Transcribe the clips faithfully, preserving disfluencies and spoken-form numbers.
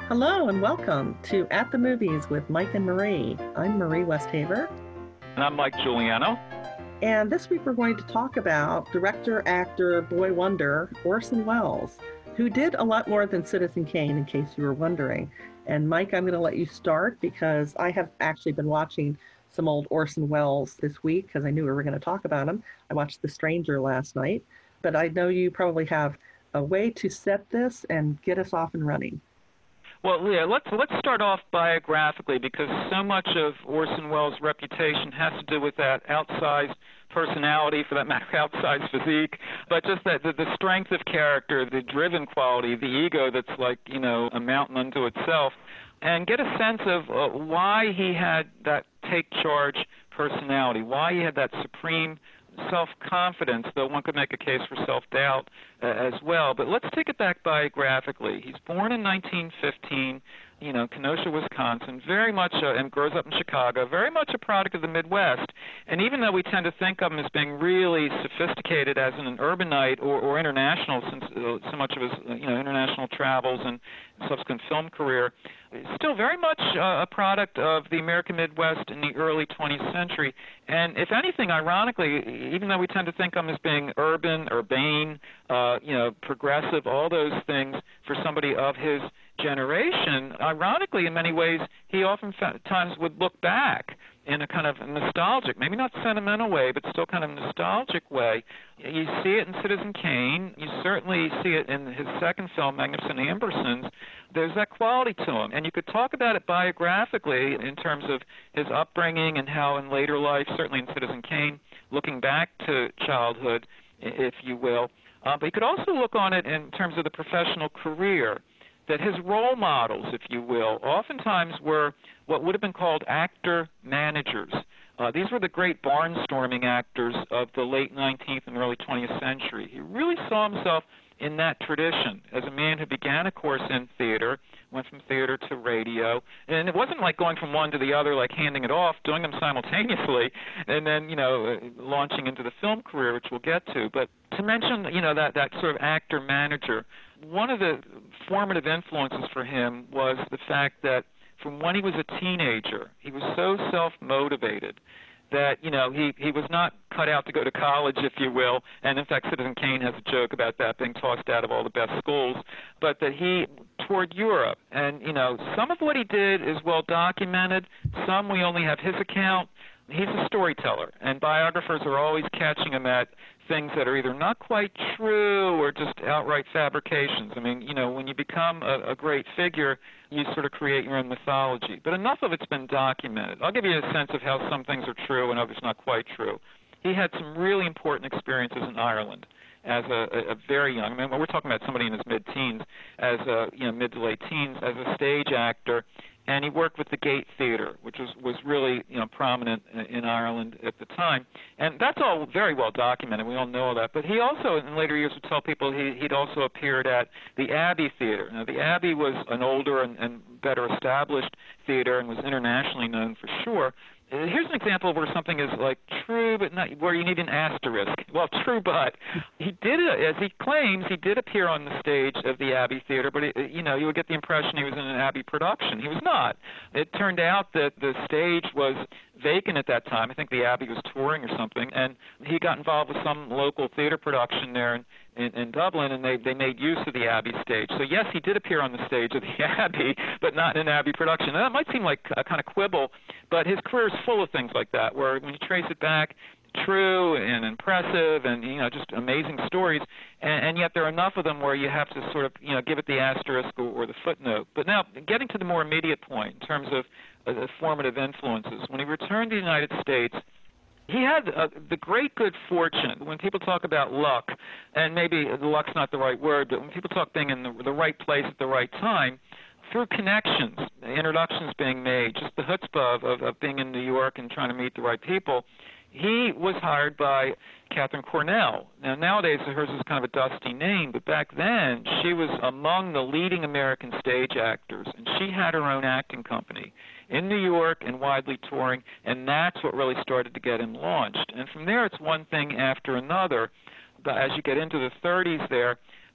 Hello and welcome to At the Movies with Mike and Marie. I'm Marie Westhaver, And I'm Mike Giuliano. and this week we're going to talk about director, actor, boy wonder, Orson Welles, who did a lot more than Citizen Kane, in case you were wondering. And Mike, I'm going to let you start because I have actually been watching some old Orson Welles this week because I knew we were going to talk about him. I watched The Stranger last night, but I know you probably have a way to set this and get us off and running. Well, yeah, let's let's start off biographically because so much of Orson Welles' reputation has to do with that outsized personality, for that matter, outsized physique, but just that the, the strength of character, the driven quality, the ego that's like, you know, a mountain unto itself, and get a sense of uh, why he had that take charge personality, why he had that supreme self-confidence, though one could make a case for self-doubt uh, as well. But let's take it back biographically. He's born in nineteen fifteen, you know, Kenosha, Wisconsin, very much, uh, and grows up in Chicago, very much a product of the Midwest. And even though we tend to think of him as being really sophisticated as an urbanite or, or international, since uh, so much of his, uh, you know, international travels and subsequent film career, still very much uh, a product of the American Midwest in the early twentieth century. And if anything, ironically, even though we tend to think of him as being urban, urbane, uh, you know, progressive, all those things for somebody of his generation, ironically, in many ways, he oftentimes would look back in a kind of nostalgic, maybe not sentimental way, but still kind of nostalgic way. You see it in Citizen Kane. You certainly see it in his second film, Magnificent Ambersons. There's that quality to him. And you could talk about it biographically in terms of his upbringing and how in later life, certainly in Citizen Kane, looking back to childhood, if you will. Uh, but you could also look on it in terms of the professional career, that his role models, if you will, oftentimes were what would have been called actor managers. Uh, these were the great barnstorming actors of the late nineteenth and early twentieth century. He really saw himself in that tradition as a man who began, of course, in theater, went from theater to radio, and it wasn't like going from one to the other, like handing it off, doing them simultaneously, and then, you know, uh, launching into the film career, which we'll get to. But to mention, you know, that, that sort of actor-manager, one of the formative influences for him was the fact that from when he was a teenager, he was so self-motivated that, you know, he, he was not cut out to go to college, if you will, and in fact Citizen Kane has a joke about that being tossed out of all the best schools, but that he toured Europe. And, you know, some of what he did is well documented, some we only have his account. He's a storyteller, and biographers are always catching him at things that are either not quite true or just outright fabrications. I mean, you know, when you become a, a great figure, you sort of create your own mythology. But enough of it's been documented. I'll give you a sense of how some things are true and others not quite true. He had some really important experiences in Ireland as a, a, a very young, I mean, we're talking about somebody in his mid-teens, as a, you know, mid to late teens, as a stage actor, and he worked with the Gate Theatre, which was, was really, you know, prominent in Ireland at the time. And that's all very well documented. We all know that. But he also, in later years, would tell people he, he'd also appeared at the Abbey Theatre. Now, the Abbey was an older and, and better established theatre and was internationally known for sure. Here's an example where something is like true, but not where you need an asterisk. Well, true, but he did, as he claims, he did appear on the stage of the Abbey Theatre, but it, you know, you would get the impression he was in an Abbey production. He was not. It turned out that the stage was vacant at that time. I think the Abbey was touring or something, and he got involved with some local theater production there in, in, in Dublin, and they, they made use of the Abbey stage. So yes, he did appear on the stage of the Abbey, but not in an Abbey production. Now, that might seem like a kind of quibble, but his career is full of things like that, where when you trace it back, true and impressive and, you know, just amazing stories, and, and yet there are enough of them where you have to sort of, you know, give it the asterisk or, or the footnote. But now, getting to the more immediate point in terms of uh, the formative influences, when he returned to the United States, he had uh, the great good fortune, when people talk about luck, and maybe luck's not the right word, but when people talk being in the, the right place at the right time, through connections, introductions being made, just the chutzpah of, of, of being in New York and trying to meet the right people, he was hired by Catherine Cornell. Now, nowadays, hers is kind of a dusty name, but back then, she was among the leading American stage actors, and she had her own acting company in New York and widely touring, and that's what really started to get him launched. And from there, it's one thing after another. But as you get into the thirties there,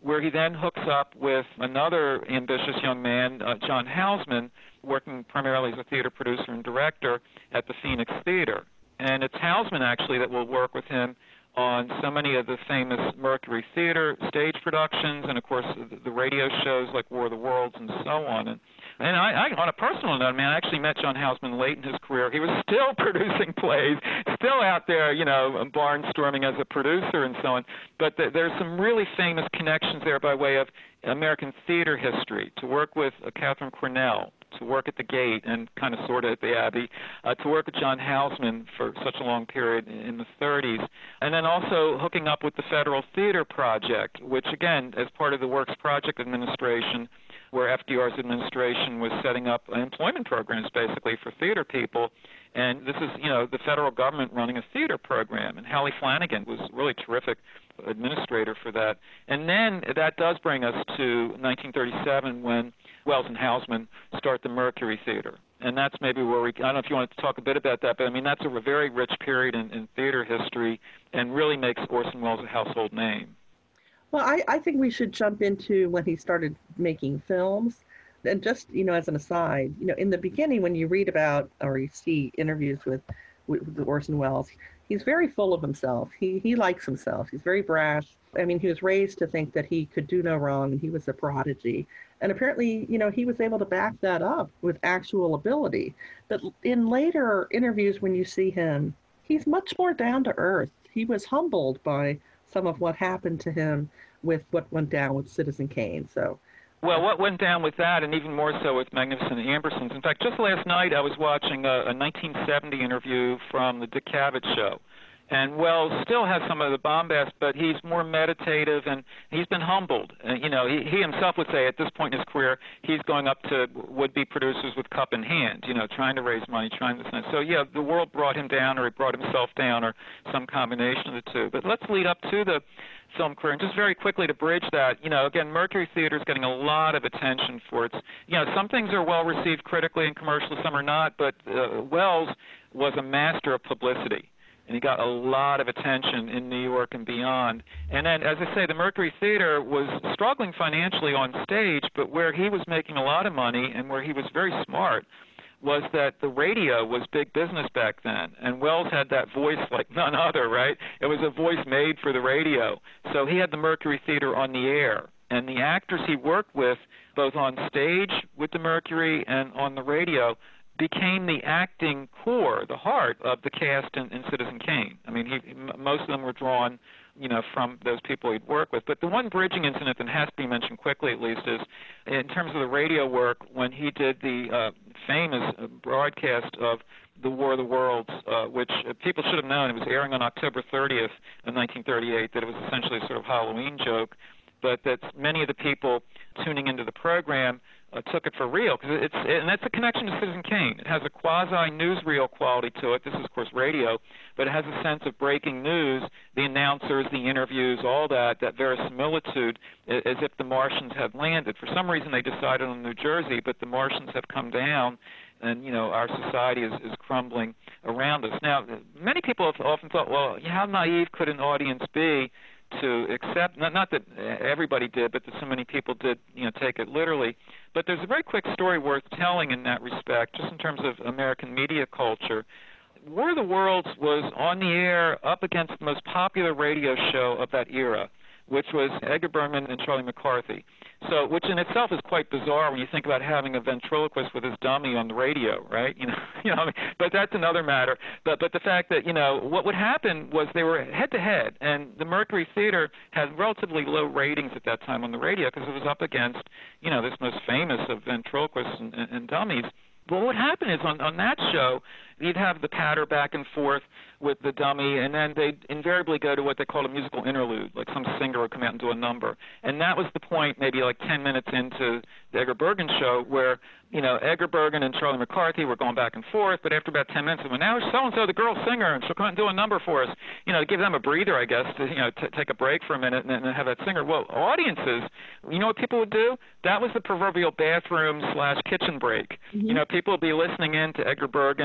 where he then hooks up with another ambitious young man, uh, John Houseman, working primarily as a theater producer and director at the Phoenix Theater. And it's Houseman, actually, that will work with him on so many of the famous Mercury Theater stage productions and, of course, the, the radio shows like War of the Worlds and so on. And, and I, I, on a personal note, I mean, I actually met John Houseman late in his career. He was still producing plays, still out there, you know, barnstorming as a producer and so on. But th- there's some really famous connections there by way of American theater history, to work with uh, Catherine Cornell, to work at the Gate and kind of sort of at the Abbey, uh, to work with John Houseman for such a long period in the thirties, and then also hooking up with the Federal Theater Project, which, again, as part of the Works Project Administration, where F D R's administration was setting up employment programs, basically, for theater people. And this is, you know, the federal government running a theater program. And Hallie Flanagan was a really terrific administrator for that. And then that does bring us to nineteen thirty-seven, when Wells and Houseman start the Mercury Theater. And that's maybe where we, I don't know if you want to talk a bit about that, but I mean, that's a very rich period in, in theater history and really makes Orson Welles a household name. Well, I, I think we should jump into when he started making films. And just, you know, as an aside, you know, in the beginning, when you read about or you see interviews with, with, with Orson Welles, he's very full of himself. He he likes himself. He's very brash. I mean, he was raised to think that he could do no wrong, and he was a prodigy. And apparently, you know, he was able to back that up with actual ability. But in later interviews, when you see him, he's much more down to earth. He was humbled by some of what happened to him with what went down with Citizen Kane. So. Well, what went down with that, and even more so with Magnificent Ambersons. In fact, just last night I was watching a, a nineteen seventy interview from the Dick Cavett Show. And Wells still has some of the bombast, but he's more meditative, and he's been humbled. Uh, you know, he, he himself would say at this point in his career, he's going up to would-be producers with cup in hand, you know, trying to raise money, trying this and that. So, yeah, the world brought him down, or he brought himself down, or some combination of the two. But let's lead up to the film career, and just very quickly to bridge that, you know, again, Mercury Theater is getting a lot of attention for its, you know, some things are well received critically and commercially, some are not, but uh, Wells was a master of publicity. And he got a lot of attention in New York and beyond. And then, as I say, the Mercury Theater was struggling financially on stage, but where he was making a lot of money and where he was very smart was that the radio was big business back then. And Wells had that voice like none other, right? It was a voice made for the radio. So he had the Mercury Theater on the air. And the actors he worked with, both on stage with the Mercury and on the radio, became the acting core, the heart of the cast in, in Citizen Kane. I mean, he, most of them were drawn, you know, from those people he'd worked with. But the one bridging incident that has to be mentioned quickly, at least, is in terms of the radio work, when he did the uh, famous broadcast of the War of the Worlds, uh, which people should have known. It was airing on October thirtieth of nineteen thirty-eight, that it was essentially a sort of Halloween joke, but that many of the people tuning into the program Uh, took it for real, because it's it, and that's a connection to Citizen Kane. It has a quasi-newsreel quality to it. This is, of course, radio, but it has a sense of breaking news, the announcers, the interviews, all that, that verisimilitude, as if the Martians have landed. For some reason, they decided on New Jersey, but the Martians have come down, and, you know, our society is, is crumbling around us. Now, many people have often thought, well, how naive could an audience be to accept, not, not that everybody did, but that so many people did, you know, take it literally. But there's a very quick story worth telling in that respect, just in terms of American media culture. War of the Worlds was on the air up against the most popular radio show of that era, which was Edgar Bergen and Charlie McCarthy. So, which in itself is quite bizarre when you think about having a ventriloquist with his dummy on the radio, right? You know, you know. I mean, but that's another matter. But but the fact that, you know, what would happen was they were head to head, and the Mercury Theater had relatively low ratings at that time on the radio because it was up against, you know, this most famous of ventriloquists and, and, and dummies. But what would happen is on on that show, you'd have the patter back and forth with the dummy, and then they'd invariably go to what they called a musical interlude, like some singer would come out and do a number. And that was the point, maybe like ten minutes into the Edgar Bergen show, where, you know, Edgar Bergen and Charlie McCarthy were going back and forth, but after about ten minutes, they went, now so-and-so, the girl singer, and she'll come out and do a number for us. You know, give them a breather, I guess, to, you know, t- take a break for a minute and, and have that singer. Well, audiences, you know what people would do? That was the proverbial bathroom slash kitchen break. Mm-hmm. You know, people would be listening in to Edgar Bergen and, and,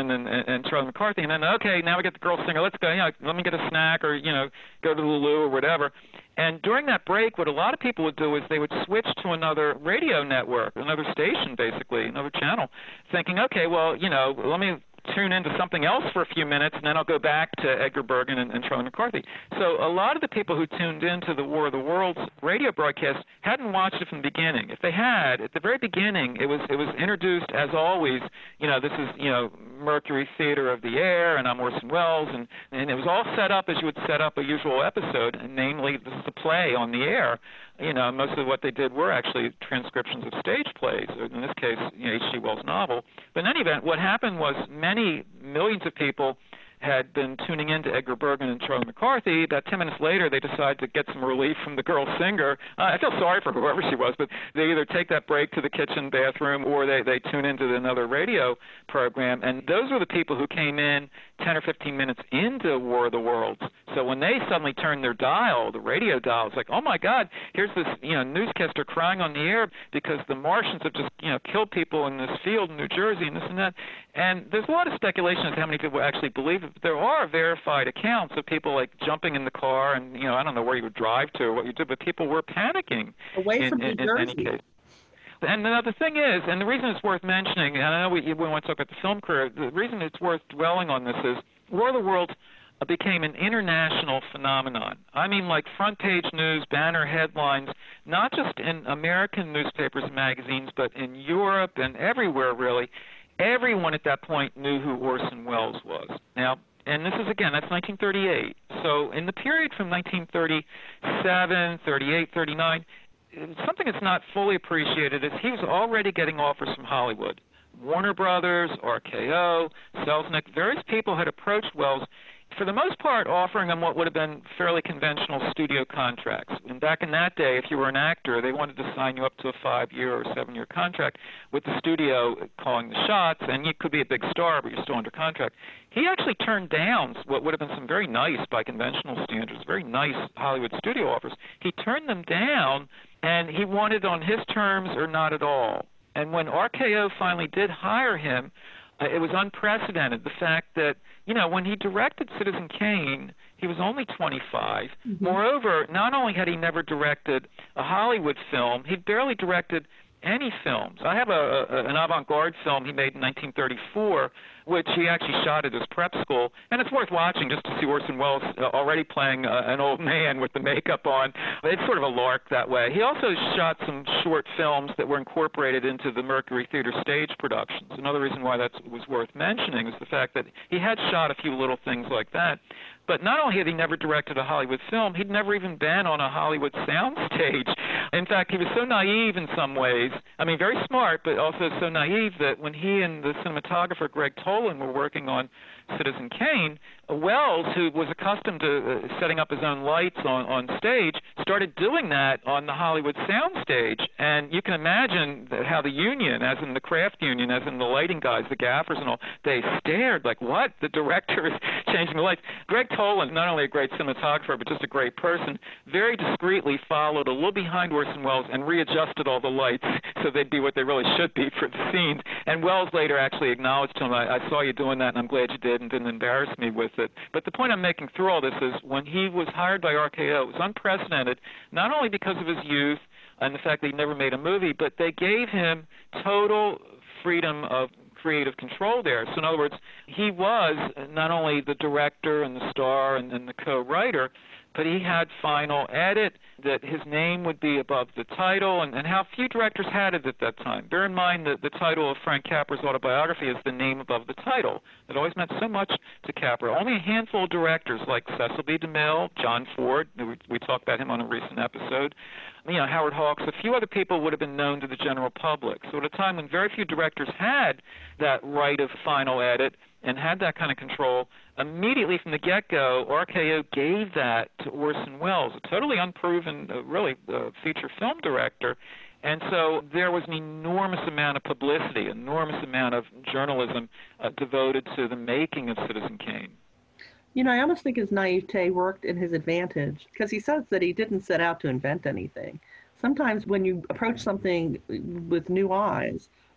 and, and Charlie McCarthy, and then, okay, now we get the girl singer, let's go, you know, let me get a snack or, you know, go to the loo or whatever. And during that break, what a lot of people would do is they would switch to another radio network, another station, basically, another channel, thinking, okay, well, you know, let me tune into something else for a few minutes, and then I'll go back to Edgar Bergen and, and Charlie McCarthy. So a lot of the people who tuned into the War of the Worlds radio broadcast hadn't watched it from the beginning. If they had, at the very beginning, it was it was introduced as always, you know, this is, you know, Mercury Theater of the Air, and I'm Orson Welles, and, and it was all set up as you would set up a usual episode, and namely, this is a play on the air. You know, most of what they did were actually transcriptions of stage plays, or in this case, you know, H G Wells' novel. But in any event, what happened was many millions of people had been tuning in to Edgar Bergen and Charlie McCarthy. About ten minutes later, they decided to get some relief from the girl singer. Uh, I feel sorry for whoever she was, but they either take that break to the kitchen bathroom or they, they tune into another radio program. And those were the people who came in ten or fifteen minutes into War of the Worlds. So when they suddenly turned their dial, the radio dial, it's like, oh my God, here's this, you know, newscaster crying on the air because the Martians have just, you know, killed people in this field in New Jersey and this and that. And there's a lot of speculation as to how many people actually believe it. But there are verified accounts of people like jumping in the car and, you know, I don't know where you would drive to or what you did, but people were panicking away in, from New in, Jersey. in any case. And now the thing is, and the reason it's worth mentioning, and I know we, we want to talk about the film career, the reason it's worth dwelling on this is War of the Worlds became an international phenomenon. I mean, like front page news, banner headlines, not just in American newspapers and magazines, but in Europe and everywhere, really. Everyone at that point knew who Orson Welles was. Now, and this is, again, that's nineteen thirty-eight. So in the period from nineteen thirty-seven, thirty-eight, thirty-nine, something that's not fully appreciated is he was already getting offers from Hollywood. Warner Brothers, R K O, Selznick, various people had approached Welles, for the most part offering him what would have been fairly conventional studio contracts. And back in that day, if you were an actor, they wanted to sign you up to a five-year or seven-year contract with the studio calling the shots, and you could be a big star, but you're still under contract. He actually turned down what would have been some very nice, by conventional standards, very nice Hollywood studio offers. He turned them down, and he wanted on his terms or not at all. And when R K O finally did hire him, uh, it was unprecedented. The fact that, you know, when he directed Citizen Kane, he was only twenty-five. Mm-hmm. Moreover, not only had he never directed a Hollywood film, he'd barely directed any films. I have a, a, an avant-garde film he made in nineteen thirty-four, which he actually shot at his prep school, and it's worth watching just to see Orson Welles uh, already playing uh, an old man with the makeup on. It's sort of a lark that way. He also shot some short films that were incorporated into the Mercury Theater stage productions. Another reason why that was worth mentioning is the fact that he had shot a few little things like that. But not only had he never directed a Hollywood film, he'd never even been on a Hollywood soundstage. In fact, he was so naive in some ways, I mean, very smart, but also so naive that when he and the cinematographer Greg Tolan were working on Citizen Kane, Welles, who was accustomed to uh, setting up his own lights on, on stage, started doing that on the Hollywood soundstage. And you can imagine that how the union, as in the craft union, as in the lighting guys, the gaffers and all, they stared like, what? The director is changing the lights. Greg Tolan, not only a great cinematographer, but just a great person, very discreetly followed a little behind Orson Welles and readjusted all the lights so they'd be what they really should be for the scenes. And Welles later actually acknowledged to him, I, I saw you doing that, and I'm glad you did, and didn't embarrass me with it. But the point I'm making through all this is when he was hired by R K O, it was unprecedented, not only because of his youth and the fact that he never made a movie, but they gave him total freedom of creative control there. So in other words, he was not only the director and the star and, and the co-writer, but he had final edit, that his name would be above the title, and, and how few directors had it at that time. Bear in mind that the title of Frank Capra's autobiography is the name above the title. It always meant so much to Capra. Only a handful of directors like Cecil B. DeMille, John Ford, we, we talked about him on a recent episode, you know, Howard Hawks, a few other people would have been known to the general public. So at a time when very few directors had that right of final edit and had that kind of control, immediately from the get-go, R K O gave that to Orson Welles, a totally unproven, uh, really, uh, feature film director. And so there was an enormous amount of publicity, enormous amount of journalism uh, devoted to the making of Citizen Kane. You know, I almost think his naivete worked in his advantage, because he says that he didn't set out to invent anything. Sometimes when you approach something with new eyes,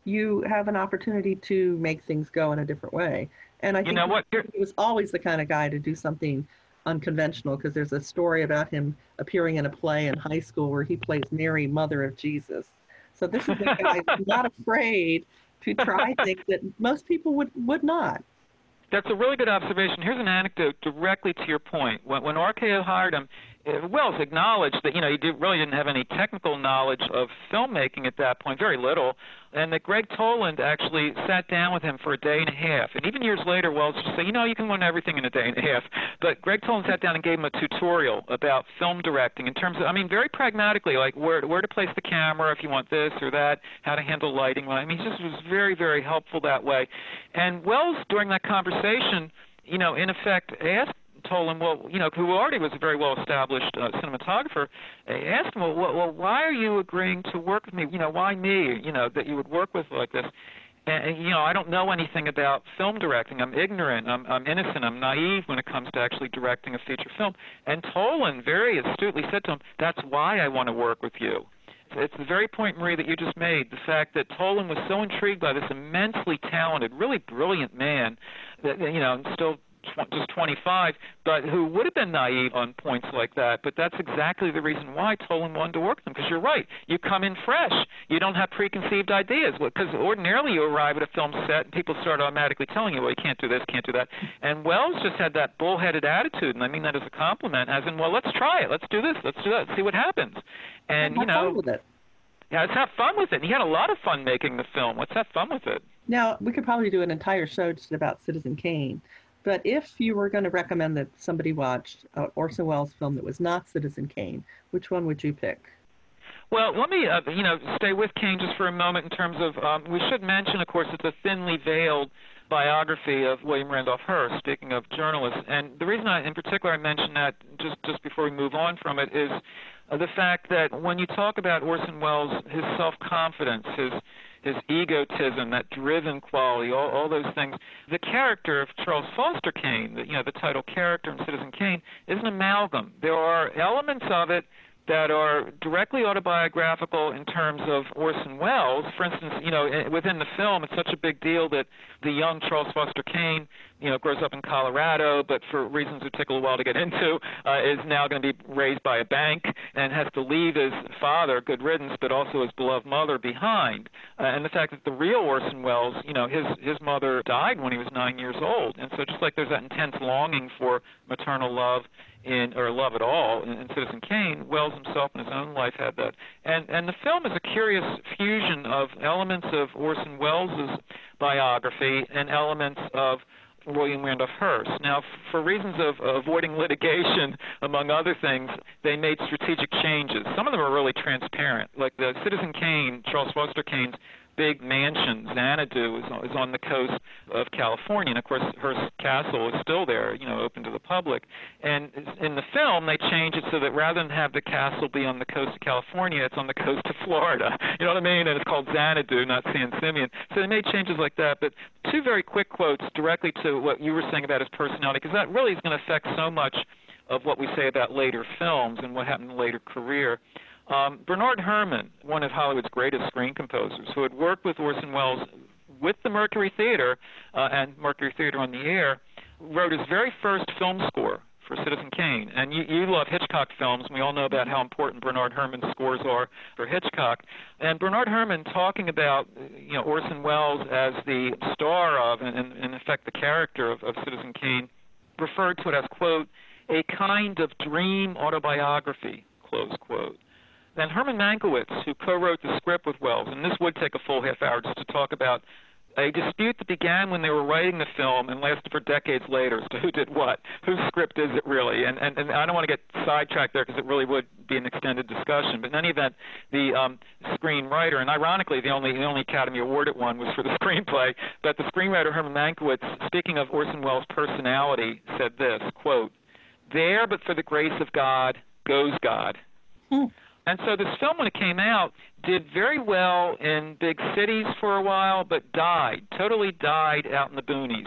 you have an opportunity to make things go in a different way. And I You think know he, what? You're, he was always the kind of guy to do something unconventional, because there's a story about him appearing in a play in high school where he plays Mary, Mother of Jesus. So this is a guy who's not afraid to try things that most people would, would not. That's a really good observation. Here's an anecdote directly to your point. When, when R K O hired him, uh, Wells acknowledged that, you know, he did, really didn't have any technical knowledge of filmmaking at that point, very little, and that Gregg Toland actually sat down with him for a day and a half. And even years later, Wells would say, you know, you can learn everything in a day and a half. But Gregg Toland sat down and gave him a tutorial about film directing in terms of, I mean, very pragmatically, like where, where to place the camera if you want this or that, how to handle lighting. I mean, he just was very, very helpful that way. And Wells, during that conversation, you know, in effect asked Toland, well, you know, who already was a very well-established uh, cinematographer, asked him, well, well, why are you agreeing to work with me? You know, why me? You know, that you would work with like this? And, and you know, I don't know anything about film directing. I'm ignorant. I'm, I'm innocent. I'm naive when it comes to actually directing a feature film. And Toland very astutely said to him, that's why I want to work with you. It's the very point, Marie, that you just made, the fact that Toland was so intrigued by this immensely talented, really brilliant man that, you know, still just twenty-five, but who would have been naive on points like that. But that's exactly the reason why Toland wanted to work with them, because you're right. You come in fresh. You don't have preconceived ideas, because ordinarily you arrive at a film set and people start automatically telling you, well, you can't do this, can't do that. And Wells just had that bullheaded attitude, and I mean that as a compliment, as in, well, let's try it. Let's do this. Let's do that. See what happens. And, you know, fun with it. Yeah, let's have fun with it. And he had a lot of fun making the film. Let's have fun with it. Now, we could probably do an entire show just about Citizen Kane. But if you were going to recommend that somebody watched an Orson Welles film that was not Citizen Kane, which one would you pick? Well, let me, uh, you know, stay with Kane just for a moment in terms of, um, we should mention, of course, it's a thinly veiled biography of William Randolph Hearst, speaking of journalists. And the reason I, in particular, I mention that just, just before we move on from it is uh, the fact that when you talk about Orson Welles, his self-confidence, his his egotism, that driven quality, all, all those things. The character of Charles Foster Kane, the, you know, the title character in Citizen Kane, is an amalgam. There are elements of it that are directly autobiographical in terms of Orson Welles. For instance, you know, within the film, it's such a big deal that the young Charles Foster Kane, you know, grows up in Colorado, but for reasons that take a little while to get into, uh, is now going to be raised by a bank and has to leave his father, good riddance, but also his beloved mother behind. Uh, and the fact that the real Orson Welles, you know, his his mother died when he was nine years old. And so just like there's that intense longing for maternal love in, or love at all in, in Citizen Kane, Welles himself in his own life had that. And and the film is a curious fusion of elements of Orson Welles' biography and elements of William Randolph Hearst. Now, for reasons of avoiding litigation, among other things, they made strategic changes. Some of them are really transparent, like the Citizen Kane, Charles Foster Kane's big mansion, Xanadu, is on, is on the coast of California. And, of course, Hearst Castle is still there, you know, open to the public. And in the film, they changed it so that rather than have the castle be on the coast of California, it's on the coast of Florida. You know what I mean? And it's called Xanadu, not San Simeon. So they made changes like that. But two very quick quotes directly to what you were saying about his personality, because that really is going to affect so much of what we say about later films and what happened in later career. Um, Bernard Herrmann, one of Hollywood's greatest screen composers, who had worked with Orson Welles with the Mercury Theater uh, and Mercury Theater on the Air, wrote his very first film score for Citizen Kane. And you, you love Hitchcock films, and we all know about how important Bernard Herrmann's scores are for Hitchcock. And Bernard Herrmann, talking about, you know, Orson Welles as the star of, and, and in effect the character of, of Citizen Kane, referred to it as, quote, a kind of dream autobiography, close quote. Then Herman Mankiewicz, who co-wrote the script with Welles, and this would take a full half hour just to talk about a dispute that began when they were writing the film and lasted for decades later as to who did what, whose script is it really, and, and, and I don't want to get sidetracked there because it really would be an extended discussion, but in any event, the um, screenwriter, and ironically the only, the only Academy Award it won was for the screenplay, but the screenwriter Herman Mankiewicz, speaking of Orson Welles' personality, said this, quote, there but for the grace of God goes God. Hmm. And so this film, when it came out, did very well in big cities for a while, but died, totally died out in the boonies.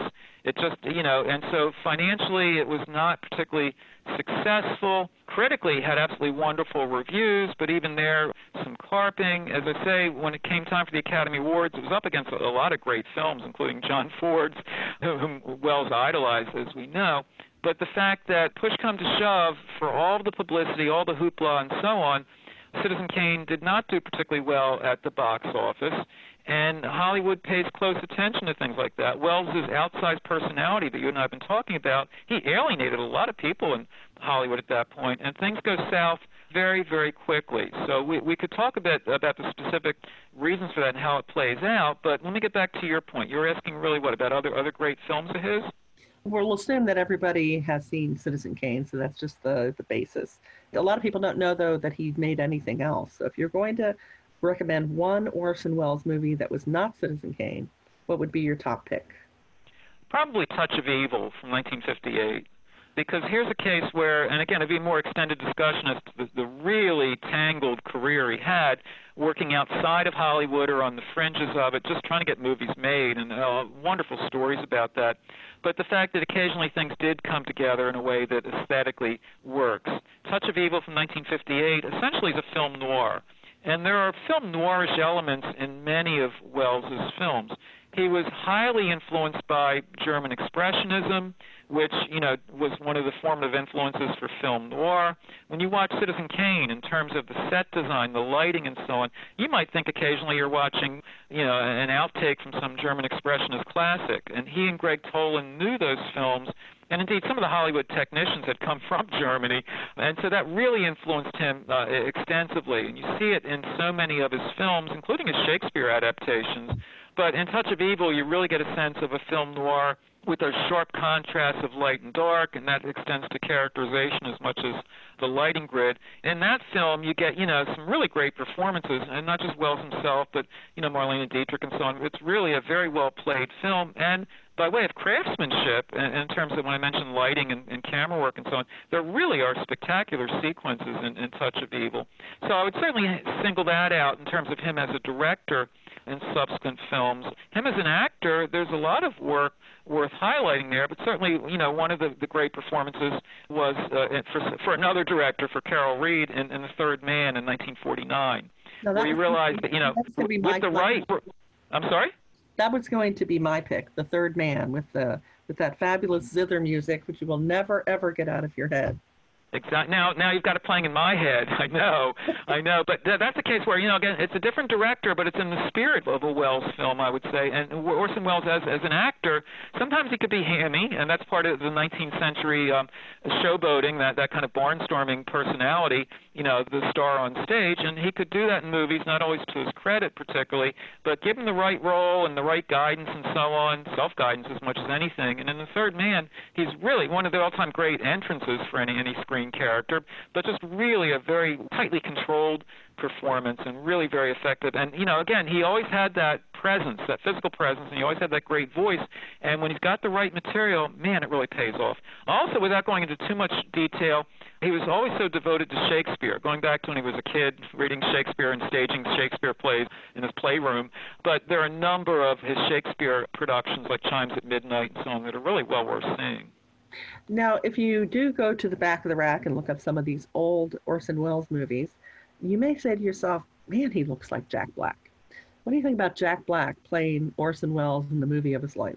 It just, you know, and so financially it was not particularly successful. Critically, it had absolutely wonderful reviews, but even there, some carping. As I say, when it came time for the Academy Awards, it was up against a, a lot of great films, including John Ford's, whom Wells idolized, as we know. But the fact that push come to shove, for all the publicity, all the hoopla, and so on, Citizen Kane did not do particularly well at the box office, and Hollywood pays close attention to things like that. Wells' outsized personality that you and I have been talking about, he alienated a lot of people in Hollywood at that point, and things go south very, very quickly. So we, we could talk a bit about the specific reasons for that and how it plays out, but let me get back to your point. You're asking really what, about other, other great films of his? We'll assume that everybody has seen Citizen Kane, so that's just the, the basis. A lot of people don't know, though, that he made anything else. So if you're going to recommend one Orson Welles movie that was not Citizen Kane, what would be your top pick? Probably Touch of Evil from nineteen fifty-eight. Because here's a case where, and again, it'd be a more extended discussion as to the, the really tangled career he had, working outside of Hollywood or on the fringes of it, just trying to get movies made, and uh, wonderful stories about that. But the fact that occasionally things did come together in a way that aesthetically works. Touch of Evil from nineteen fifty-eight essentially is a film noir. And there are film noirish elements in many of Wells's films. He was highly influenced by German Expressionism, which, you know, was one of the formative influences for film noir. When you watch Citizen Kane, in terms of the set design, the lighting, and so on, you might think occasionally you're watching, you know, an outtake from some German Expressionist classic. And he and Greg Toland knew those films, and indeed some of the Hollywood technicians had come from Germany, and so that really influenced him uh, extensively. And you see it in so many of his films, including his Shakespeare adaptations. But in Touch of Evil, you really get a sense of a film noir with those sharp contrasts of light and dark, and that extends to characterization as much as the lighting grid. In that film, you get, you know, some really great performances, and not just Wells himself, but, you know, Marlene Dietrich and so on. It's really a very well-played film, and by way of craftsmanship, in, in terms of when I mentioned lighting and, and camera work and so on, there really are spectacular sequences in, in Touch of Evil. So I would certainly single that out in terms of him as a director in subsequent films. Him as an actor, there's a lot of work worth highlighting there, but certainly, you know, one of the, the great performances was uh, for, for another director, for Carol Reed, in, in The Third Man in nineteen forty-nine, where you realize that, you know, with the right... I'm sorry? That was going to be my pick, The Third Man, with the with that fabulous zither music, which you will never, ever get out of your head. Exactly. Now, now you've got it playing in my head. I know, I know. But th- that's a case where, you know, again, it's a different director, but it's in the spirit of a Welles film, I would say. And Orson Welles, as as an actor, sometimes he could be hammy, and that's part of the nineteenth century um, showboating, that that kind of barnstorming personality, you know, the star on stage. And he could do that in movies, not always to his credit particularly, but give him the right role and the right guidance and so on, self-guidance as much as anything. And in The Third Man, he's really one of the all-time great entrances for any any screen character, but just really a very tightly controlled performance and really very effective. And, you know, again, he always had that presence, that physical presence, and he always had that great voice. And when he's got the right material, man, it really pays off. Also, without going into too much detail, he was always so devoted to Shakespeare, going back to when he was a kid, reading Shakespeare and staging Shakespeare plays in his playroom. But there are a number of his Shakespeare productions, like Chimes at Midnight and so on, that are really well worth seeing. Now, if you do go to the back of the rack and look up some of these old Orson Welles movies, you may say to yourself, man, he looks like Jack Black. What do you think about Jack Black playing Orson Welles in the movie of his life?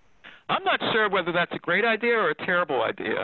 I'm not sure whether that's a great idea or a terrible idea.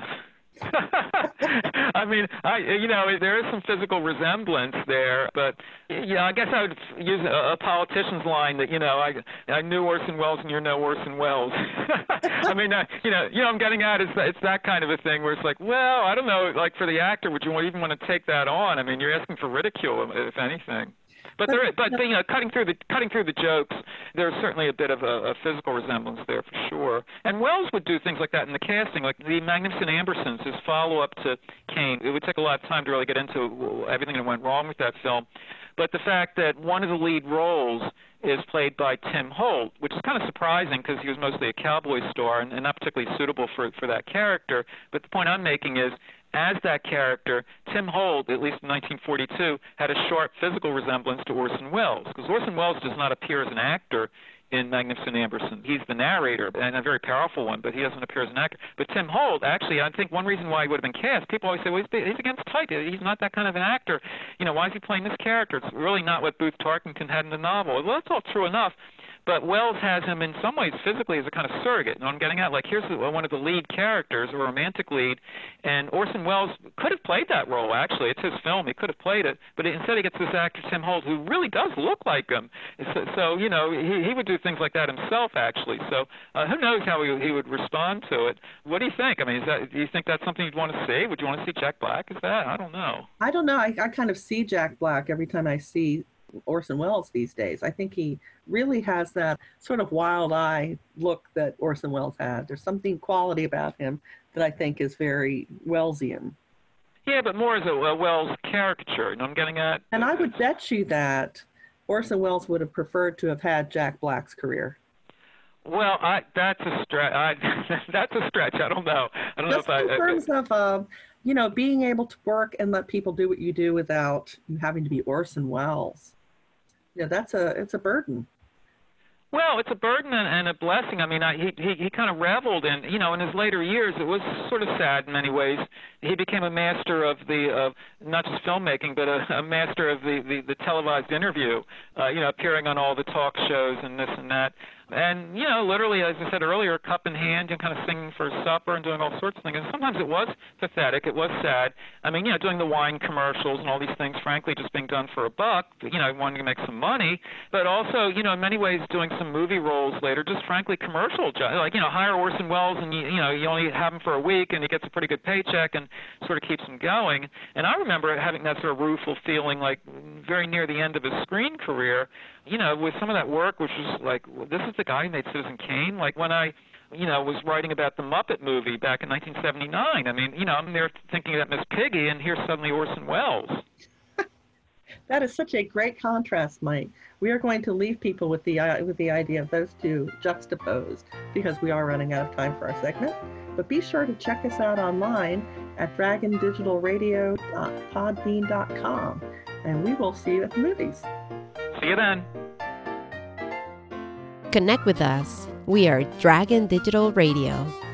I mean, I you know, there is some physical resemblance there, but yeah, I guess I would use a, a politician's line that, you know, I I knew Orson Welles and you're no Orson Welles. I mean, uh, you know, you know, I'm getting at is that it's that kind of a thing where it's like, well, I don't know, like for the actor, would you even want to take that on? I mean, you're asking for ridicule, if anything. But there, but you know, cutting through the cutting through the jokes, there's certainly a bit of a, a physical resemblance there for sure. And Welles would do things like that in the casting, like the Magnificent Ambersons, his follow-up to Kane. It would take a lot of time to really get into everything that went wrong with that film. But the fact that one of the lead roles is played by Tim Holt, which is kind of surprising because he was mostly a cowboy star and, and not particularly suitable for for that character. But the point I'm making is, as that character, Tim Holt, at least in nineteen forty-two, had a sharp physical resemblance to Orson Welles, because Orson Welles does not appear as an actor in Magnificent Amberson. He's the narrator, and a very powerful one, but he doesn't appear as an actor. But Tim Holt, actually, I think one reason why he would have been cast, people always say, well, he's, he's against type. He's not that kind of an actor. You know, why is he playing this character? It's really not what Booth Tarkington had in the novel. Well, that's all true enough. But Wells has him in some ways physically as a kind of surrogate. You know what I'm getting at? Like, here's one of the lead characters, a romantic lead, and Orson Welles could have played that role, actually. It's his film. He could have played it. But instead he gets this actor, Tim Holt, who really does look like him. So, so you know, he, he would do things like that himself, actually. So uh, who knows how he, he would respond to it. What do you think? I mean, is that, do you think that's something you'd want to see? Would you want to see Jack Black? Is that? I don't know. I don't know. I, I kind of see Jack Black every time I see Orson Welles these days. I think he really has that sort of wild eye look that Orson Welles had. There's something quality about him that I think is very Wellesian. Yeah, but more as a, a Welles caricature, you know what I'm getting at? And I would bet you that Orson Welles would have preferred to have had Jack Black's career. Well, I, that's a stretch. I, that's a stretch. I don't know. I don't Just know if in I. terms I, of, uh, you know, being able to work and let people do what you do without you having to be Orson Welles. Yeah, that's a it's a burden. Well, it's a burden and, and a blessing. I mean, I, he he he kind of reveled in, you know, in his later years. It was sort of sad in many ways. He became a master of the of not just filmmaking, but a, a master of the, the, the televised interview. Uh, you know, appearing on all the talk shows and this and that. And, you know, literally, as I said earlier, cup in hand and kind of singing for supper and doing all sorts of things. And sometimes it was pathetic. It was sad. I mean, you know, doing the wine commercials and all these things, frankly, just being done for a buck, you know, wanting to make some money. But also, you know, in many ways doing some movie roles later, just frankly commercial, like, you know, hire Orson Welles and, you, you know, you only have him for a week and he gets a pretty good paycheck and sort of keeps him going. And I remember having that sort of rueful feeling like very near the end of his screen career, you know, with some of that work, which was like, well, this is the guy who made Citizen Kane. Like when I, you know, was writing about the Muppet movie back in nineteen seventy-nine. I mean, you know, I'm there thinking about Miss Piggy, and here's suddenly Orson Welles. That is such a great contrast, Mike. We are going to leave people with the uh, with the idea of those two juxtaposed because we are running out of time for our segment. But be sure to check us out online at dragon digital radio dot podbean dot com, and we will see you at the movies. See you then. Connect with us. We are Dragon Digital Radio.